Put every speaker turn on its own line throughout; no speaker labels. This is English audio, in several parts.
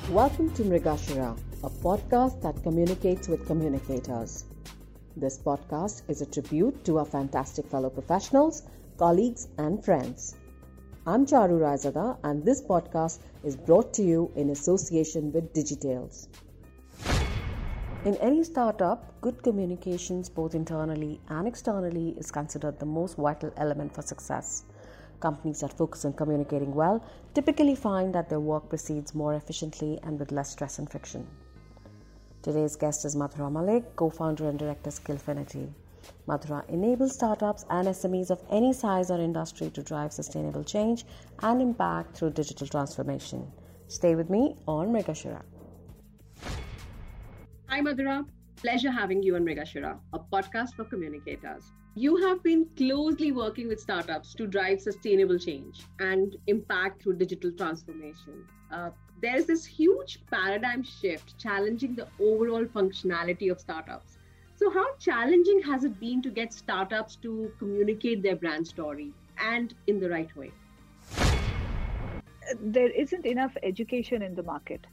Welcome to Mrigashira, a podcast that communicates with communicators. This podcast is a tribute to our fantastic fellow professionals, colleagues, and friends. I'm Charu Raizada, and this podcast is brought to you in association with Digitales. In any startup, good communications both internally and externally is considered the most vital element for success. Companies that focus on communicating well typically find that their work proceeds more efficiently and with less stress and friction. Today's guest is Madhura Malik, co-founder and director Skillfinity. Madhura enables startups and SMEs of any size or industry to drive sustainable change and impact through digital transformation. Stay with me on Mrigashira.
Hi Madhura, pleasure having you on Mrigashira, a podcast for communicators. You have been closely working with startups to drive sustainable change and impact through digital transformation. There is this huge paradigm shift challenging the overall functionality of startups. So how challenging has it been to get startups to communicate their brand story and in the right way?
There isn't enough education in the market.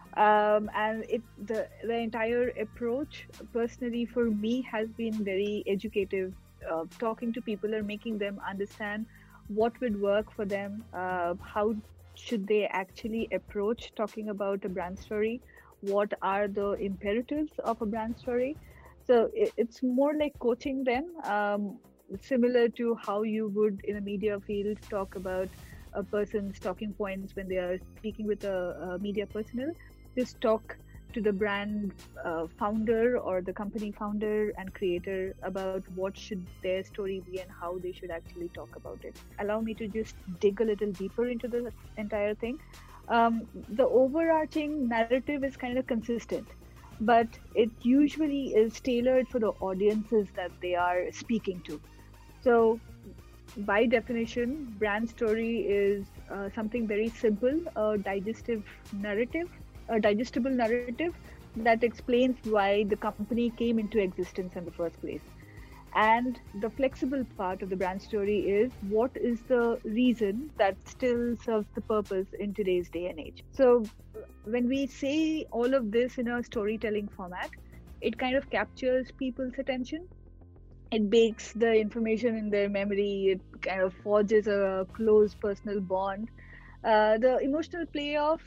The entire approach personally for me has been very educative, talking to people and making them understand what would work for them, how should they actually approach talking about a brand story, what are the imperatives of a brand story. So it's more like coaching them, similar to how you would in a media field talk about a person's talking points when they are speaking with a media personnel. Just talk to the brand founder or the company founder and creator about what should their story be and how they should actually talk about it. Allow me to just dig a little deeper into the entire thing. The overarching narrative is kind of consistent, but it usually is tailored for the audiences that they are speaking to. So by definition, brand story is something very simple, a digestible narrative that explains why the company came into existence in the first place. And the flexible part of the brand story is what is the reason that still serves the purpose in today's day and age. So when we say all of this in a storytelling format, it kind of captures people's attention. It bakes the information in their memory. It kind of forges a close personal bond. The emotional payoff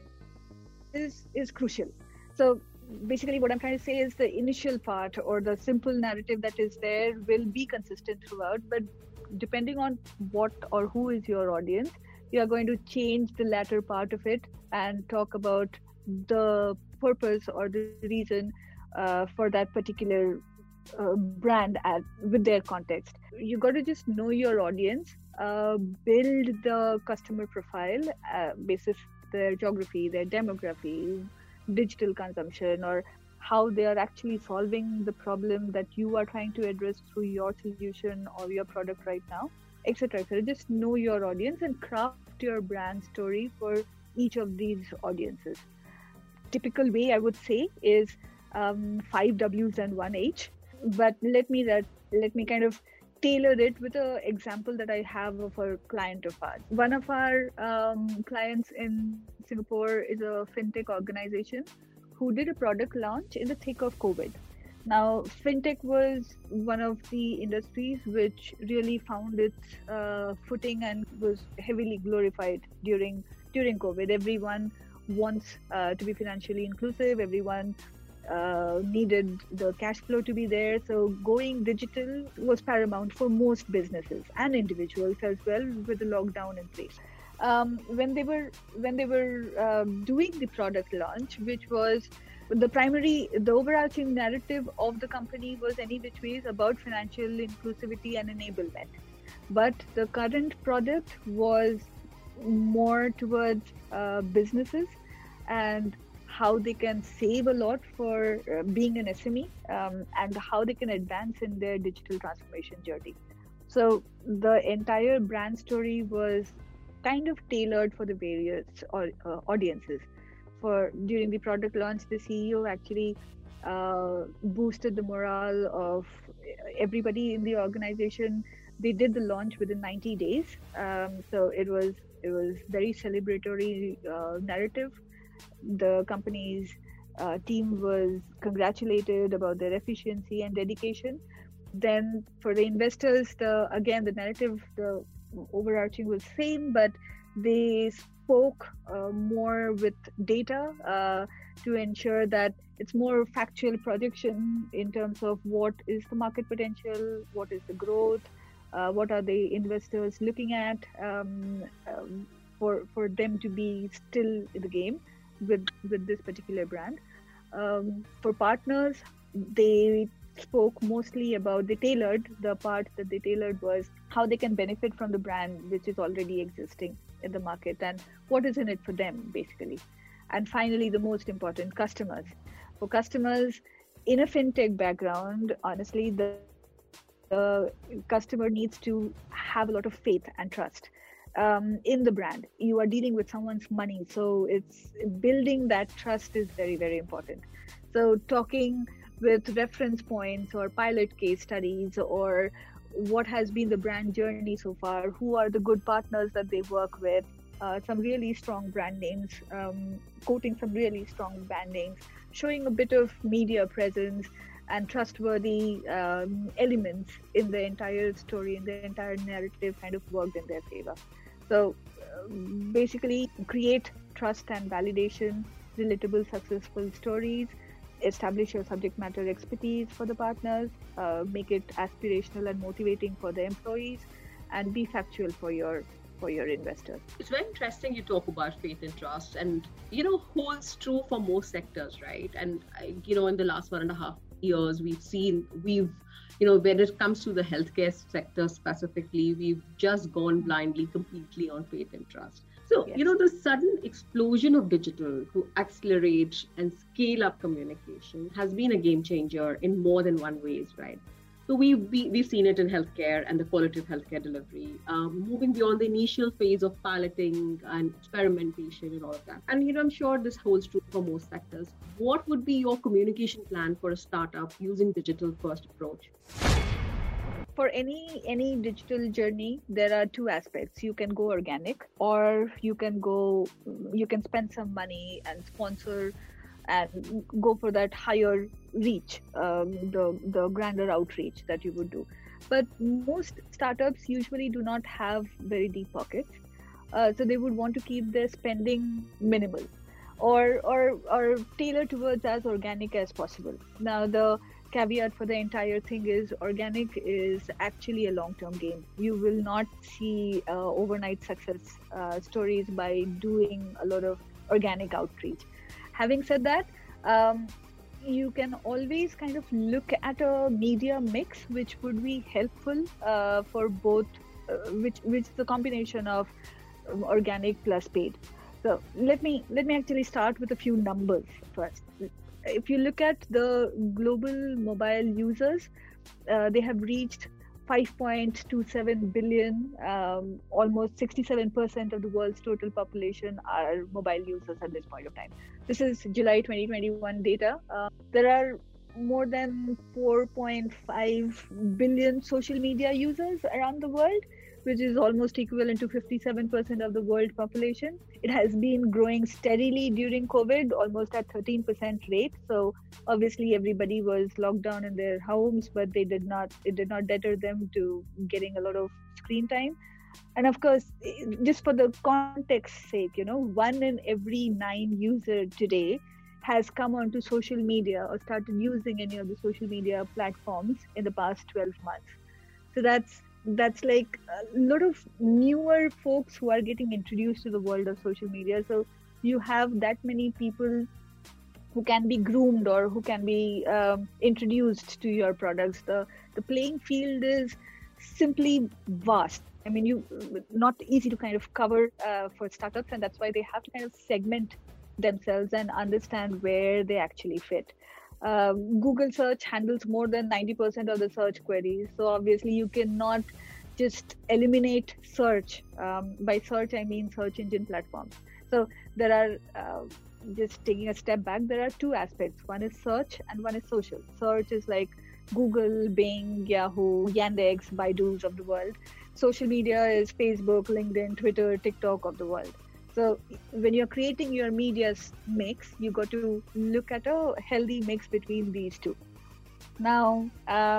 is crucial. So basically what I'm trying to say is the initial part or the simple narrative that is there will be consistent throughout, but depending on what or who is your audience, you are going to change the latter part of it and talk about the purpose or the reason for that particular brand with their context. You got to just know your audience, build the customer profile basis their geography, their demography, digital consumption, or how they are actually solving the problem that you are trying to address through your solution or your product right now, etc. So just know your audience and craft your brand story for each of these audiences. Typical way I would say is 5 W's and 1 H, but let me kind of tailor it with an example that I have of a client of ours. One of our clients in Singapore is a fintech organization who did a product launch in the thick of COVID. Now, fintech was one of the industries which really found its footing and was heavily glorified during COVID. Everyone wants to be financially inclusive. Everyone needed the cash flow to be there. So going digital was paramount for most businesses and individuals as well with the lockdown in place. When they were doing the product launch, which was the overarching narrative of the company was any which ways about financial inclusivity and enablement. But the current product was more towards businesses and how they can save a lot for being an SME and how they can advance in their digital transformation journey. So the entire brand story was kind of tailored for the various audiences. During the product launch, the CEO actually boosted the morale of everybody in the organization. They did the launch within 90 days. So it was very celebratory narrative. the company's team was congratulated about their efficiency and dedication. Then for the investors, the narrative, the overarching was same, but they spoke more with data to ensure that it's more factual projection in terms of what is the market potential, what is the growth, what are the investors looking at for them to be still in the game with this particular brand. For partners, they spoke mostly about the part that they tailored was how they can benefit from the brand which is already existing in the market and what is in it for them, basically. And finally, the most important, customers. For customers in a fintech background, honestly, the customer needs to have a lot of faith and trust in the brand. You are dealing with someone's money, so it's building that trust is very, very important. So talking with reference points or pilot case studies or what has been the brand journey so far, who are the good partners that they work with, some really strong brand names, quoting some really strong brand names, showing a bit of media presence and trustworthy elements in the entire story, in the entire narrative kind of worked in their favor. So basically create trust and validation, relatable, successful stories, establish your subject matter expertise for the partners, make it aspirational and motivating for the employees, and be factual for your investors.
It's very interesting you talk about faith and trust, and holds true for most sectors, right? And in the last 1.5 years, we've seen when it comes to the healthcare sector specifically, we've just gone blindly completely on faith and trust. So,
Yes.
The sudden explosion of digital to accelerate and scale up communication has been a game changer in more than one ways, right? So we've seen it in healthcare and the quality of healthcare delivery, moving beyond the initial phase of piloting and experimentation and all of that. And I'm sure this holds true for most sectors. What would be your communication plan for a startup using digital first approach?
For any digital journey, there are two aspects. You can go organic, or you can spend some money and sponsor and go for that higher reach, the grander outreach that you would do. But most startups usually do not have very deep pockets, so they would want to keep their spending minimal, or tailor towards as organic as possible. Now, the caveat for the entire thing is organic is actually a long-term game. You will not see overnight success stories by doing a lot of organic outreach. Having said that, you can always kind of look at a media mix which would be helpful for both, which is the combination of organic plus paid. So let me actually start with a few numbers first. If you look at the global mobile users, they have reached 5.27 billion. Almost 67% of the world's total population are mobile users at this point of time. This is July 2021 data. There are more than 4.5 billion social media users around the world, which is almost equivalent to 57% of the world population. It has been growing steadily during COVID, almost at 13% rate. So obviously everybody was locked down in their homes, but it did not deter them to getting a lot of screen time. And of course, just for the context's sake, 1 in every 9 users today has come onto social media or started using any of the social media platforms in the past 12 months. So that's like a lot of newer folks who are getting introduced to the world of social media. So you have that many people who can be groomed or who can be introduced to your products. The playing field is simply vast. I mean, not easy to kind of cover for startups, and that's why they have to kind of segment themselves and understand where they actually fit. Google search handles more than 90% of the search queries. So obviously you cannot just eliminate search. By search, I mean search engine platforms. So there are, just taking a step back, there are two aspects. One is search and one is social. Search is like Google, Bing, Yahoo, Yandex, Baidu's of the world. Social media is Facebook, LinkedIn, Twitter, TikTok of the world. So when you're creating your media mix, you got to look at a healthy mix between these two. Now,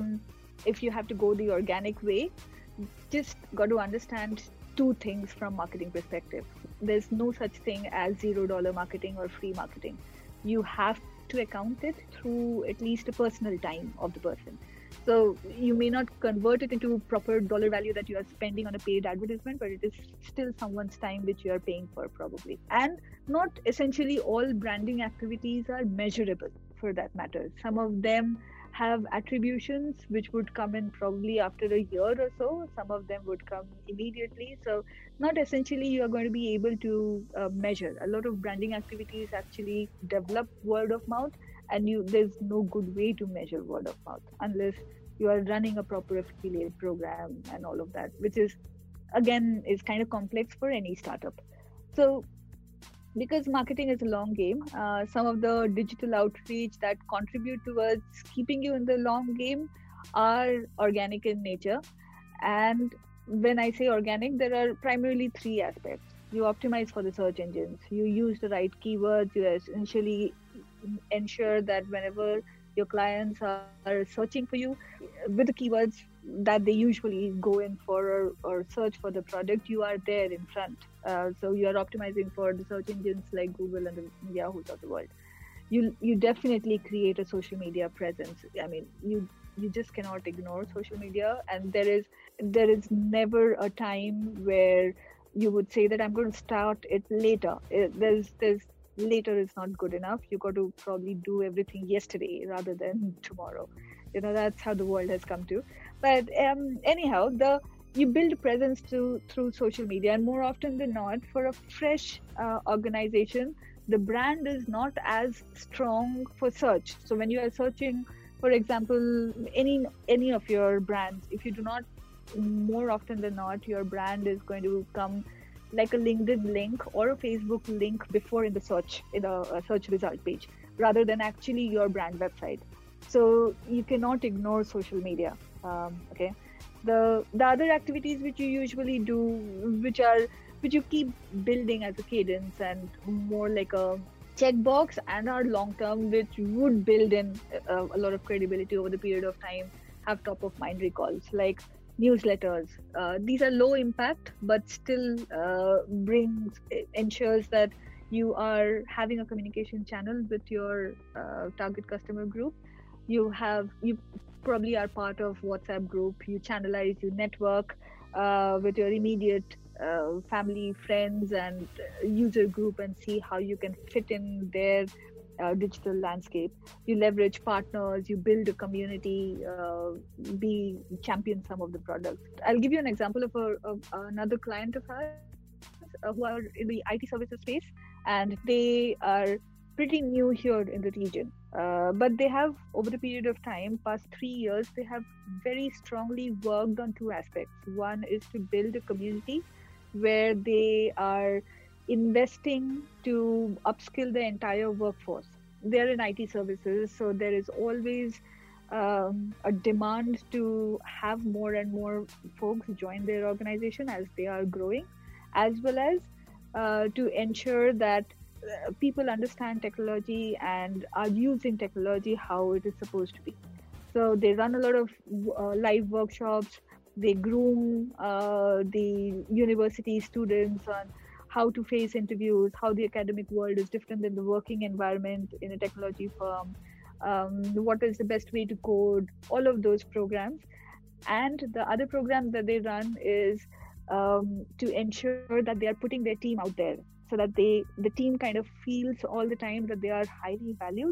if you have to go the organic way, just got to understand two things from marketing perspective. There's no such thing as $0 marketing or free marketing. You have to account it through at least a personal time of the person. So you may not convert it into proper dollar value that you are spending on a paid advertisement, but it is still someone's time which you are paying for probably. And not essentially all branding activities are measurable for that matter. Some of them have attributions which would come in probably after a year or so. Some of them would come immediately. So not essentially you are going to be able to measure. A lot of branding activities actually develop word of mouth, and there's no good way to measure word of mouth unless you are running a proper affiliate program and all of that, which is again is kind of complex for any startup. So because marketing is a long game, some of the digital outreach that contribute towards keeping you in the long game are organic in nature. And when I say organic, there are primarily three aspects. You optimize for the search engines, you use the right keywords, you essentially ensure that whenever your clients are searching for you with the keywords that they usually go in for or search for the product, you are there in front. So you are optimizing for the search engines like Google and the Yahoos of the world. You definitely create a social media presence. I mean, you just cannot ignore social media, and there is never a time where you would say that I'm going to start it later. There's later is not good enough. You got to probably do everything yesterday rather than tomorrow. That's how the world has come to. But anyhow, you build presence through social media, and more often than not, for a fresh organization, the brand is not as strong for search. So when you are searching, for example, any of your brands, if you do not, more often than not, your brand is going to come like a LinkedIn link or a Facebook link before in the search result page, rather than actually your brand website. So you cannot ignore social media. Okay. The other activities which you usually do, which you keep building as a cadence and more like a checkbox and are long term, which would build in a lot of credibility over the period of time, have top of mind recalls like newsletters. These are low impact, but still ensures that you are having a communication channel with your target customer group. You probably are part of WhatsApp group. You channelize, you network with your immediate family, friends, and user group, and see how you can fit in their digital landscape. You leverage partners, you build a community, champion some of the products. I'll give you an example of another client of ours who are in the IT services space, and they are pretty new here in the region. But they have, over the period of time, past 3 years, they have very strongly worked on two aspects. One is to build a community where they are investing to upskill the entire workforce. They're in IT services, so there is always a demand to have more and more folks join their organization as they are growing, as well as to ensure that people understand technology and are using technology how it is supposed to be. So they run a lot of live workshops. They groom the university students on how to face interviews, how the academic world is different than the working environment in a technology firm, what is the best way to code, all of those programs. And the other program that they run is to ensure that they are putting their team out there, so that the team kind of feels all the time that they are highly valued.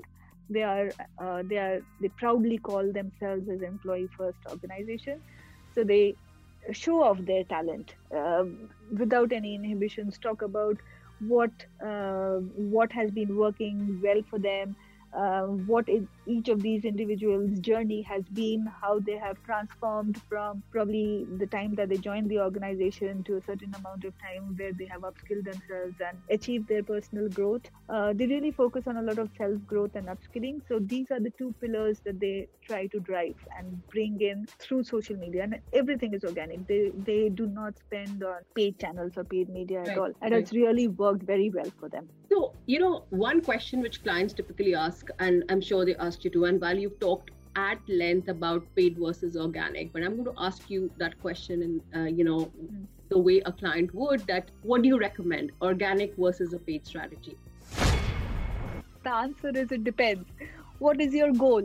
They proudly call themselves as employee first organization. So they show off their talent without any inhibitions, talk about what has been working well for them, what each of these individuals' journey has been, how they have transformed from probably the time that they joined the organization to a certain amount of time where they have upskilled themselves and achieved their personal growth. They really focus on a lot of self-growth and upskilling. So these are the two pillars that they try to drive and bring in through social media, and everything is organic. They do not spend on paid channels or paid media at all, and it's really worked very well for them.
So, one question which clients typically ask, and I'm sure they asked you too, and while you've talked at length about paid versus organic, but I'm going to ask you that question in, the way a client would, that what do you recommend, organic versus a paid strategy?
The answer is it depends. What is your goal?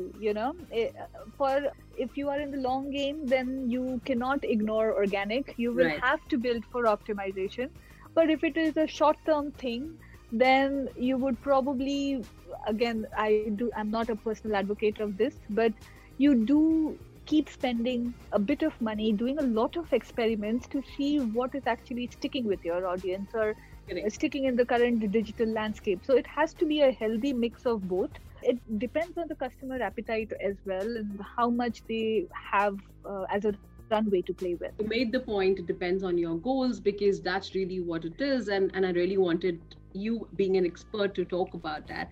If you are in the long game, then you cannot ignore organic. You will have to build for optimization. But if it is a short-term thing, then you would probably, again, I'm not a personal advocate of this, but you do keep spending a bit of money, doing a lot of experiments to see what is actually sticking with your audience or sticking in the current digital landscape. So it has to be a healthy mix of both. It depends on the customer appetite as well and how much they have as a runway to play with.
You made the point, it depends on your goals, because that's really what it is. And I really wanted you, being an expert, to talk about that.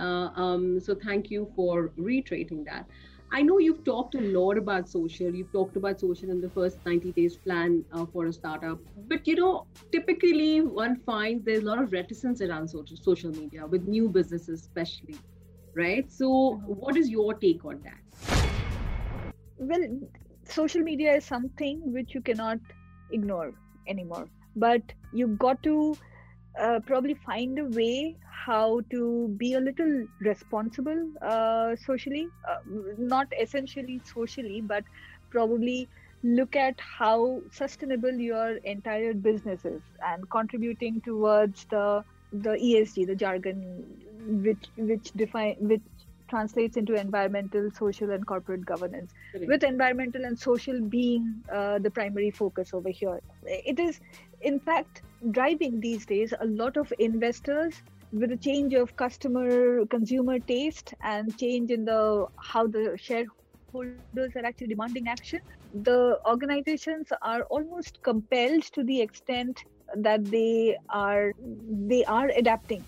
So thank you for reiterating that. I know you've talked a lot about social. You've talked about social in the first 90 days plan for a startup. But, typically one finds there's a lot of reticence around social media with new businesses especially, right? So what is your take on that?
Well, social media is something which you cannot ignore anymore. But you've got to probably find a way how to be a little responsible socially, not essentially socially, but probably look at how sustainable your entire business is and contributing towards the ESG, the jargon which translates into environmental, social, and corporate governance, with environmental and social being the primary focus over here. It is, in fact, driving these days a lot of investors with a change of consumer taste and change in how the shareholders are actually demanding action. The organizations are almost compelled to the extent that they are adapting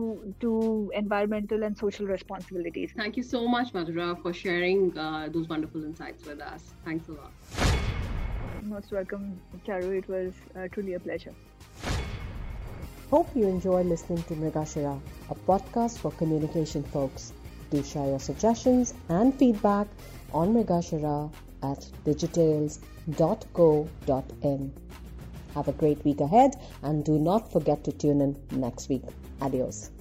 to environmental and social responsibilities.
Thank you so much, Madhura, for sharing those wonderful insights with us. Thanks a lot.
Most welcome, Charu. It was truly a pleasure.
Hope you enjoy listening to Mrigashira, a podcast for communication folks. Do share your suggestions and feedback on Mrigashira at digitales.co.in. Have a great week ahead and do not forget to tune in next week. Adios.